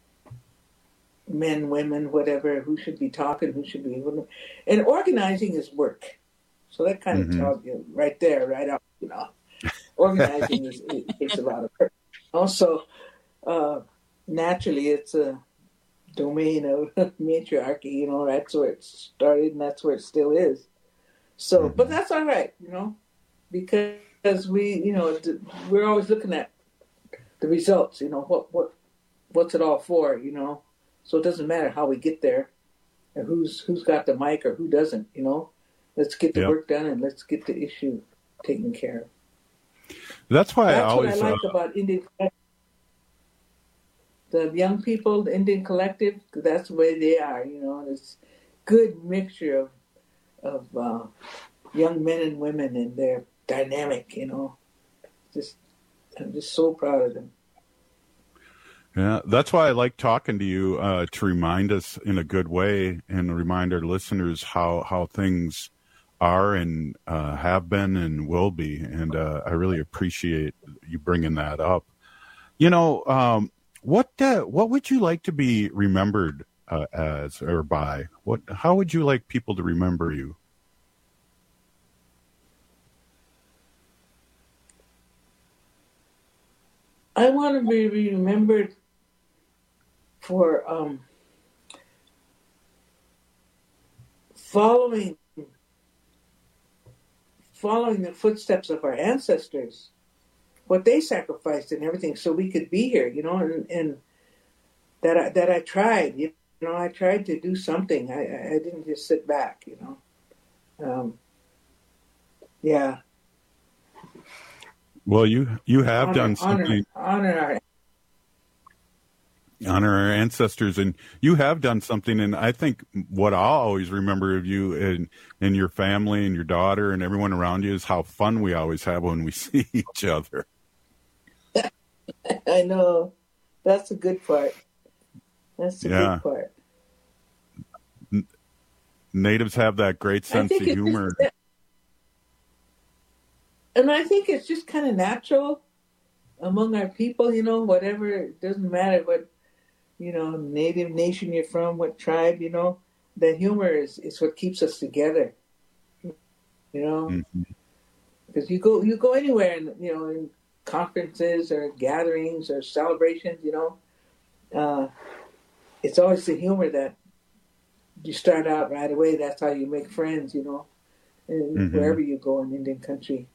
men, women, whatever, who should be talking, who should be, and organizing is work. So that kind of mm-hmm. tells you right there, right up, you know, organizing is, it takes a lot of work. Also, uh, naturally, it's a domain of matriarchy, you know, that's where it started and that's where it still is. So, mm-hmm. but that's all right, you know, because we, you know, we're always looking at the results, you know, what, what, what's it all for, you know? So it doesn't matter how we get there and who's, who's got the mic or who doesn't, you know? Let's get the yep. work done and let's get the issue taken care of. That's why That's I always... That's what I like uh, about Indian Collective. The young people, the Indian Collective, that's the way they are, you know. It's good mixture of of uh, young men and women, and they're dynamic, you know. Just, I'm just so proud of them. Yeah, that's why I like talking to you, uh, to remind us in a good way and remind our listeners how, how things are and uh, have been and will be. And uh, I really appreciate you bringing that up. You know, um, what uh, what would you like to be remembered uh, as or by? What? How would you like people to remember you? I want to be remembered for um, following following the footsteps of our ancestors, what they sacrificed and everything, so we could be here, you know, and, and that I, that I tried, you know, I tried to do something. I, I didn't just sit back, you know. Um, yeah. Well, you you have honor, done something. Honor, honor our honor our ancestors, and you have done something. And I think what I'll always remember of you and, and your family and your daughter and everyone around you is how fun we always have when we see each other. I know. That's a good part. That's the yeah. good part. N- Natives have that great sense of humor. Just, and I think it's just kind of natural among our people, you know, whatever, it doesn't matter what, you know, native nation you're from, what tribe, you know, the humor is, is what keeps us together, you know, because mm-hmm. you go you go anywhere, in, you know, in conferences or gatherings or celebrations, you know, uh, it's always the humor that you start out right away. That's how you make friends, you know, and mm-hmm. wherever you go in Indian country.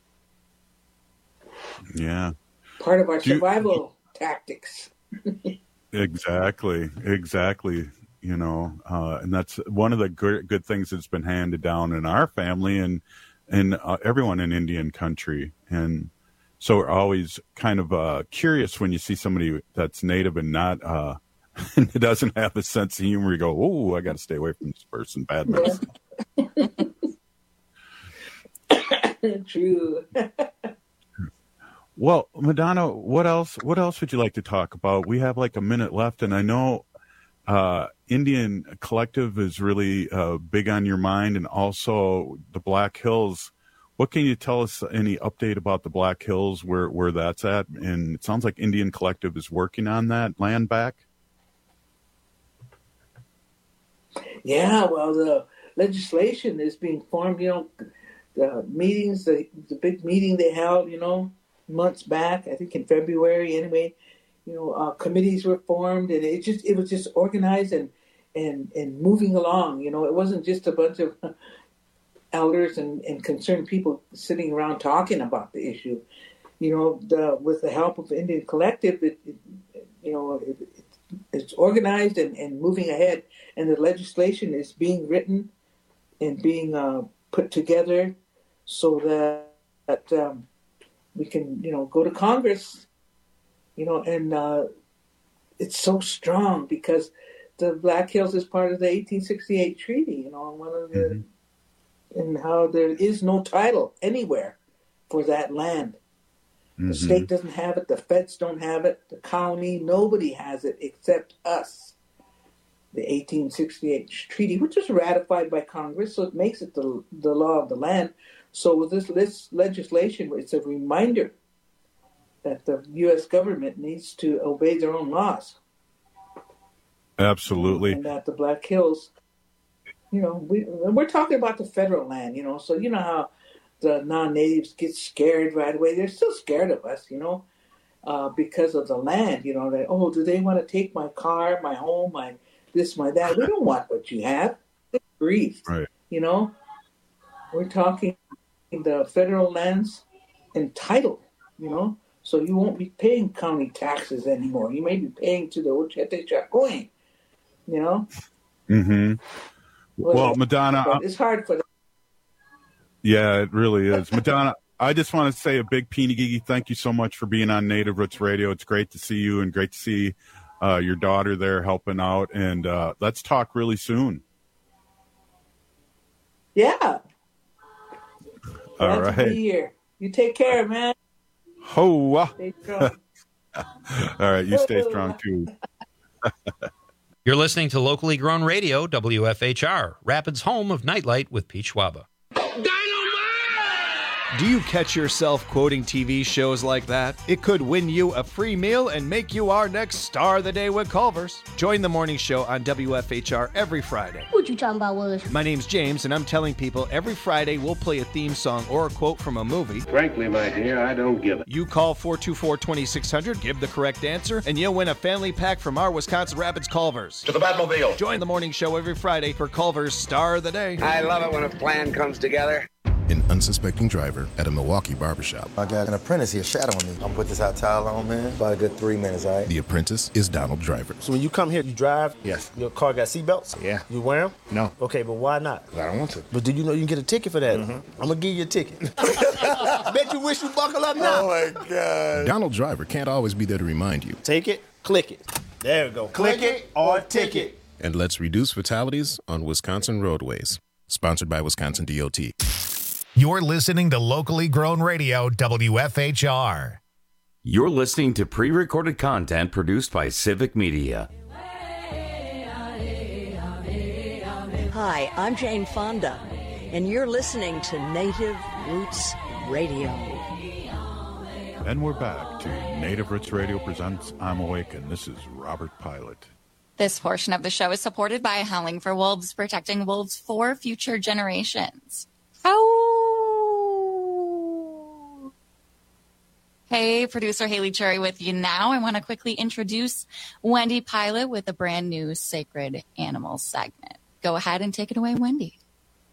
Yeah. Part of our Do survival you, tactics. Exactly, exactly. You know, uh, and that's one of the good, good things that's been handed down in our family, and and uh, everyone in Indian country. And so we're always kind of uh, curious when you see somebody that's native and not, uh, and it doesn't have a sense of humor. You go, oh, I got to stay away from this person. Bad medicine. True. Well, Madonna, what else? What else would you like to talk about? We have like a minute left, and I know uh, Indian Collective is really uh, big on your mind, and also the Black Hills. What can you tell us? Any update about the Black Hills, where where that's at? And it sounds like Indian Collective is working on that land back. Yeah, well, the legislation is being formed. You know, the meetings, the the big meeting they held, you know, months back, I think in February anyway, you know, uh, committees were formed, and it just it was just organized and and and moving along. You know, it wasn't just a bunch of elders and, and concerned people sitting around talking about the issue. You know, the, with the help of Indian Collective, it, it, you know, it, it, it's organized and, and moving ahead, and the legislation is being written and being uh, put together so that, that um, we can, you know, go to Congress, you know, and uh, it's so strong because the Black Hills is part of the eighteen sixty-eight treaty, you know, one of the, mm-hmm. and how there is no title anywhere for that land. Mm-hmm. The state doesn't have it, the feds don't have it, the county, nobody has it except us. The eighteen sixty-eight treaty, which was ratified by Congress, so it makes it the, the law of the land. So with this, this legislation, it's a reminder that the U S government needs to obey their own laws. Absolutely. And that the Black Hills, you know, we, we're talking about the federal land, you know, so you know how the non-natives get scared right away. They're still scared of us, you know, uh, because of the land, you know, that, oh, do they want to take my car, my home, my this, my that? We don't want what you have. Good grief. Right. You know, we're talking the federal lands and title, you know, so you won't be paying county taxes anymore. You may be paying to the Ochete Chacoin, you know. Mm-hmm. Well, well Madonna, it's hard for them. Yeah, it really is. Madonna, I just want to say a big Peenigigi thank you so much for being on Native Roots Radio. It's great to see you and great to see uh, your daughter there helping out. And uh, let's talk really soon. Yeah. All Glad right. to be here. You take care, man. Ho. Stay strong. All right, you stay strong too. You're listening to locally grown radio, W F H R, Rapids' home of Nightlight with Pete Schwaba. Do you catch yourself quoting T V shows like that? It could win you a free meal and make you our next star of the day with Culver's. Join the morning show on W F H R every Friday. What you talking about, Willis? My name's James, and I'm telling people every Friday we'll play a theme song or a quote from a movie. Frankly, my dear, I don't give it. You call four two four, two six zero zero, give the correct answer, and you'll win a family pack from our Wisconsin Rapids Culver's. To the Batmobile. Join the morning show every Friday for Culver's Star of the Day. I love it when a plan comes together. An unsuspecting driver at a Milwaukee barbershop. I got an apprentice here shadowing me. I'm gonna put this hot towel on, man. About a good three minutes, all right? The apprentice is Donald Driver. So when you come here, you drive? Yes. Your car got seatbelts? Yeah. You wear them? No. Okay, but why not? I don't want to. But do you know you can get a ticket for that? Mm-hmm. I'm gonna give you a ticket. Bet you wish you buckle up now. Oh my God. Donald Driver can't always be there to remind you. Take it, click it. There we go. Click, click it or ticket. And let's reduce fatalities on Wisconsin roadways. Sponsored by Wisconsin D O T. You're listening to locally grown radio, W F H R. You're listening to pre-recorded content produced by Civic Media. Hi, I'm Jane Fonda, and you're listening to Native Roots Radio. And we're back to Native Roots Radio presents I'm Awake, and this is Robert Pilot. This portion of the show is supported by Howling for Wolves, protecting wolves for future generations. Oh. Hey, producer Haley Cherry with you now. I want to quickly introduce Wendy Pilot with a brand new Sacred Animals segment. Go ahead and take it away, Wendy.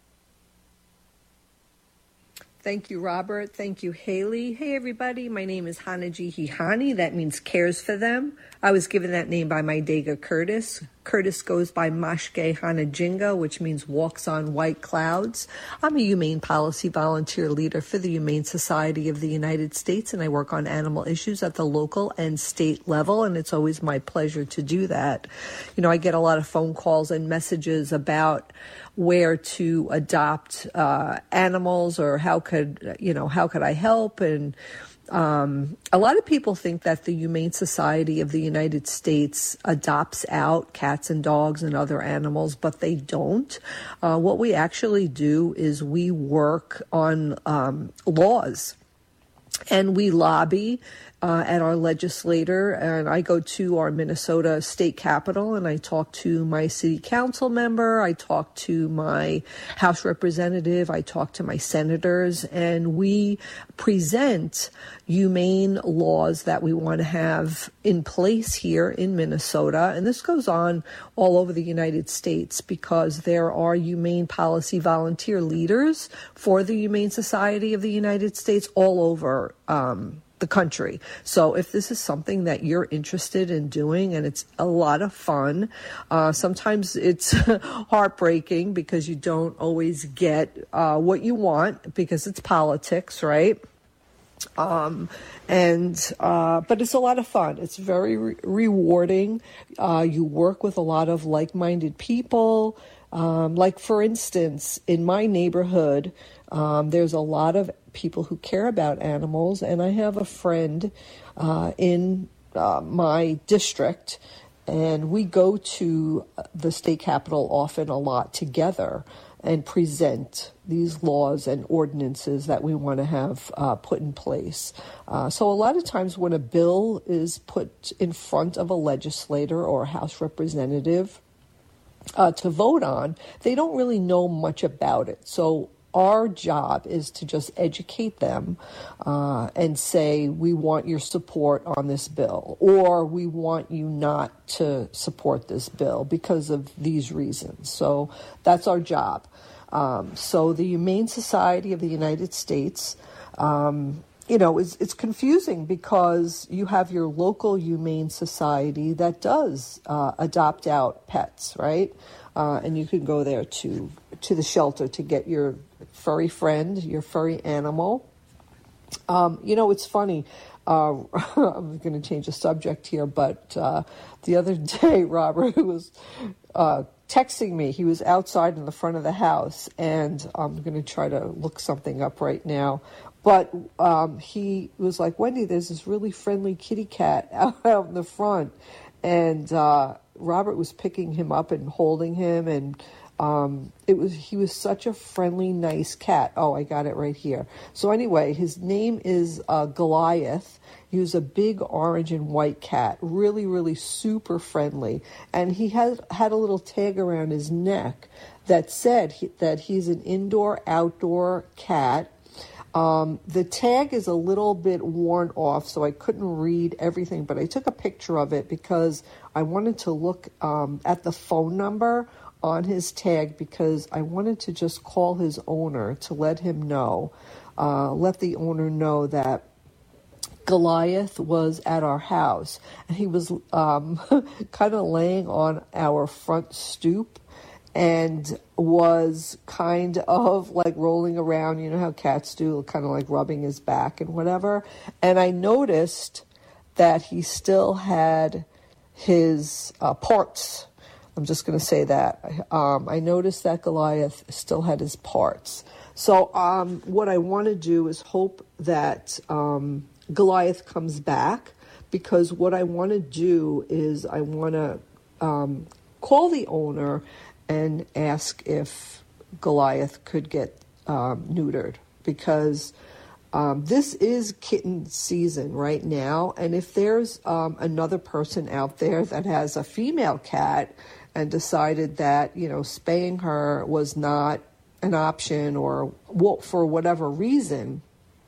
Thank you, Robert. Thank you, Haley. Hey, everybody. My name is Hanaji Hihani. That means cares for them. I was given that name by my Dega Curtis. Curtis goes by Mashke Hanajinga, which means walks on white clouds. I'm a humane policy volunteer leader for the Humane Society of the United States, and I work on animal issues at the local and state level, and it's always my pleasure to do that. You know, I get a lot of phone calls and messages about where to adopt uh, animals, or how could, you know, how could I help? And Um, a lot of people think that the Humane Society of the United States adopts out cats and dogs and other animals, but they don't. Uh, what we actually do is we work on um, laws, and we lobby uh, at our legislator, and I go to our Minnesota state capitol and I talk to my city council member, I talk to my House representative, I talk to my senators, and we present humane laws that we want to have in place here in Minnesota. And this goes on all over the United States because there are humane policy volunteer leaders for the Humane Society of the United States all over um, the country. So if this is something that you're interested in doing, and it's a lot of fun, uh, sometimes it's heartbreaking because you don't always get uh, what you want because it's politics, right? Um, and, uh, but it's a lot of fun. It's very re- rewarding. Uh, you work with a lot of like-minded people. Um, like, for instance, in my neighborhood, um, there's a lot of people who care about animals, and I have a friend uh, in uh, my district, and we go to the state capitol often a lot together and present these laws and ordinances that we want to have uh, put in place. Uh, so a lot of times when a bill is put in front of a legislator or a House representative uh, to vote on, they don't really know much about it. So our job is to just educate them uh, and say, we want your support on this bill, or we want you not to support this bill because of these reasons. So that's our job. Um, so the Humane Society of the United States, um, you know, it's, it's confusing because you have your local Humane Society that does uh, adopt out pets, right? Uh, and you can go there to to the shelter to get your furry friend, your furry animal. Um, you know, it's funny. Uh, I'm going to change the subject here, but uh, the other day, Robert was uh, texting me. He was outside in the front of the house, and I'm going to try to look something up right now. But um, he was like, Wendy, there's this really friendly kitty cat out, out in the front. And uh, Robert was picking him up and holding him, and um, it was he was such a friendly, nice cat. Oh, I got it right here. So anyway, his name is uh, Goliath. He was a big orange and white cat, really, really super friendly. And he had, had a little tag around his neck that said he, that he's an indoor-outdoor cat. Um, the tag is a little bit worn off, so I couldn't read everything, but I took a picture of it because I wanted to look um, at the phone number on his tag because I wanted to just call his owner to let him know, uh, let the owner know that Goliath was at our house, and he was um, kind of laying on our front stoop and was kind of like rolling around, you know how cats do, kind of like rubbing his back and whatever. And I noticed that he still had his uh, parts. I'm just going to say that. Um, I noticed that Goliath still had his parts. So um, what I want to do is hope that um, Goliath comes back, because what I want to do is I want to um, call the owner and ask if Goliath could get um, neutered, because um, this is kitten season right now. And if there's um, another person out there that has a female cat and decided that, you know, spaying her was not an option, or for whatever reason,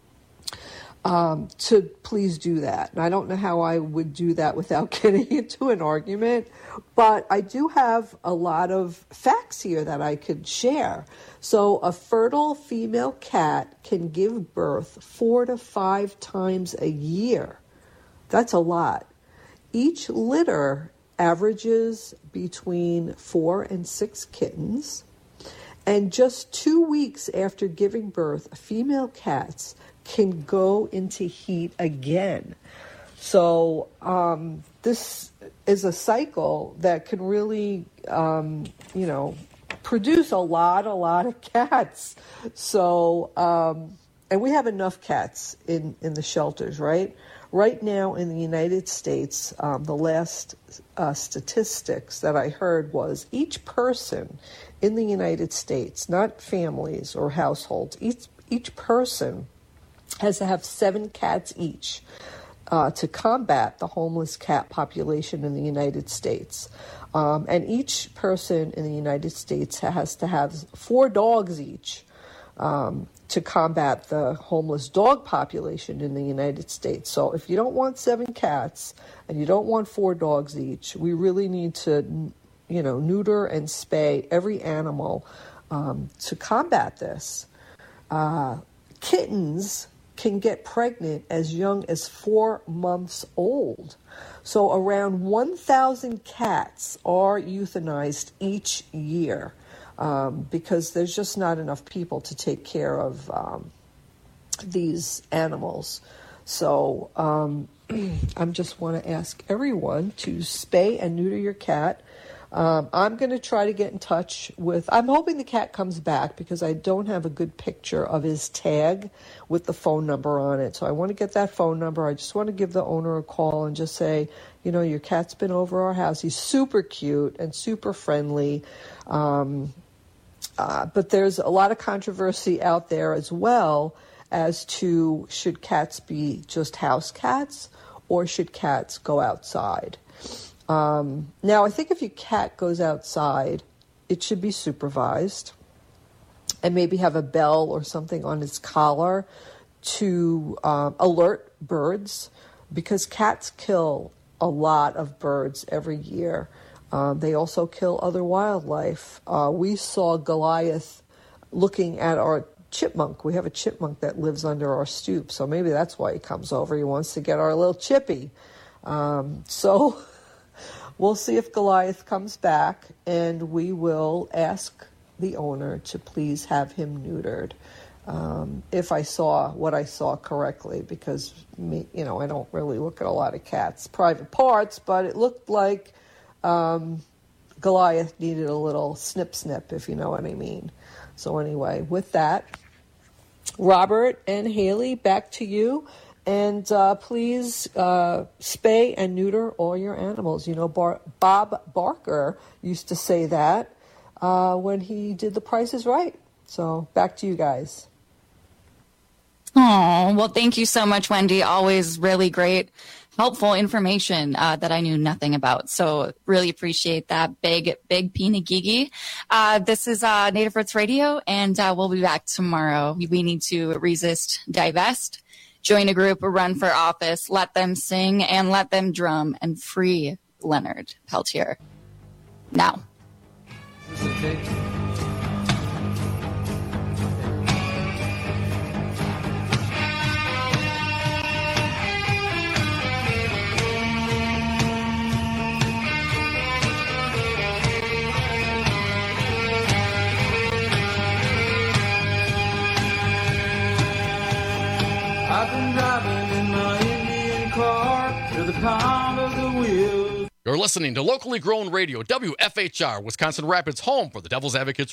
um, to please do that. And I don't know how I would do that without getting into an argument, but I do have a lot of facts here that I could share. So a fertile female cat can give birth four to five times a year. That's a lot. Each litter averages between four and six kittens. And just two weeks after giving birth, female cats can go into heat again. So um, this is a cycle that can really, um, you know, produce a lot, a lot of cats. So, um, and we have enough cats in, in the shelters, right? Right now in the United States, um, the last uh, statistics that I heard was each person in the United States, not families or households, each, each person has to have seven cats each uh, to combat the homeless cat population in the United States. Um, and each person in the United States has to have four dogs each um, to combat the homeless dog population in the United States. So if you don't want seven cats and you don't want four dogs each, we really need to, you know, neuter and spay every animal um, to combat this. Uh, kittens can get pregnant as young as four months old. So around one thousand cats are euthanized each year um, because there's just not enough people to take care of um, these animals. So um, I just want to ask everyone to spay and neuter your cat. Um, I'm going to try to get in touch with, I'm hoping the cat comes back because I don't have a good picture of his tag with the phone number on it. So I want to get that phone number. I just want to give the owner a call and just say, you know, your cat's been over our house. He's super cute and super friendly. Um, uh, but there's a lot of controversy out there as well as to should cats be just house cats or should cats go outside? Um, now, I think if your cat goes outside, it should be supervised and maybe have a bell or something on its collar to um, alert birds because cats kill a lot of birds every year. Um, they also kill other wildlife. Uh, we saw Goliath looking at our chipmunk. We have a chipmunk that lives under our stoop, so maybe that's why he comes over. He wants to get our little chippy. Um, so... We'll see if Goliath comes back, and we will ask the owner to please have him neutered. Um, if I saw what I saw correctly, because me, you know, I don't really look at a lot of cats' private parts, but it looked like um, Goliath needed a little snip snip, if you know what I mean. So anyway, with that, Robert and Haley, back to you. And uh, please uh, spay and neuter all your animals. You know, Bar- Bob Barker used to say that uh, when he did The Price is Right. So back to you guys. Oh, well, thank you so much, Wendy. Always really great, helpful information uh, that I knew nothing about. So really appreciate that. Big, big Pina Gigi. Uh, this is uh, Native Roots Radio, and uh, we'll be back tomorrow. We need to resist, divest. Join a group, run for office, let them sing and let them drum, and free Leonard Peltier. Now. I've been driving in my Indian car to the pound of the wheels. You're listening to locally grown radio, W F H R, Wisconsin Rapids, home for the Devil's Advocates.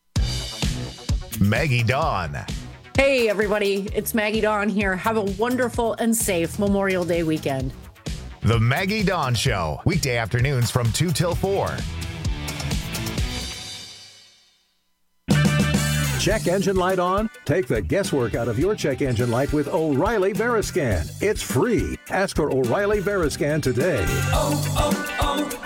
Maggie Dawn. Hey, everybody. It's Maggie Dawn here. Have a wonderful and safe Memorial Day weekend. The Maggie Dawn Show, weekday afternoons from two till four. Check engine light on? Take the guesswork out of your check engine light with O'Reilly Veriscan. It's free. Ask for O'Reilly Veriscan today. Oh,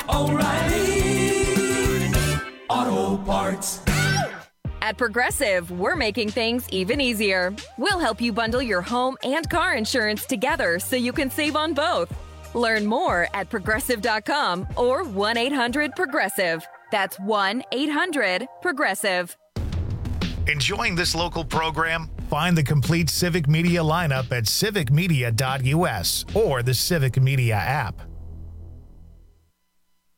oh, oh, O'Reilly Auto Parts. At Progressive, we're making things even easier. We'll help you bundle your home and car insurance together so you can save on both. Learn more at progressive dot com or one eight hundred progressive. That's one eight hundred progressive. Enjoying this local program? Find the complete Civic Media lineup at civic media dot u s or the Civic Media app.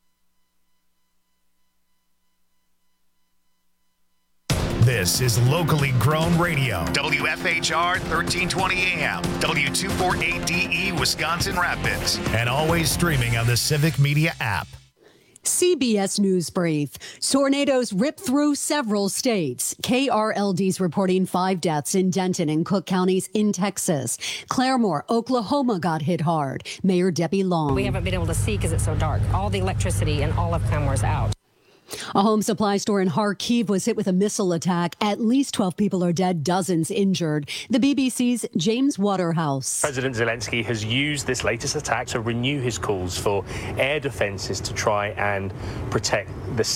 This is Locally Grown Radio, W F H R thirteen twenty A M, W two forty-eight D E, Wisconsin Rapids, and always streaming on the Civic Media app. C B S News Brief. Tornadoes rip through several states. K R L D's reporting five deaths in Denton and Cook counties in Texas. Claremore, Oklahoma got hit hard. Mayor Debbie Long. We haven't been able to see because it's so dark. All the electricity in all of Claremore's out. A home supply store in Kharkiv was hit with a missile attack. At least twelve people are dead, dozens injured. The B B C's James Waterhouse. President Zelensky has used this latest attack to renew his calls for air defenses to try and protect the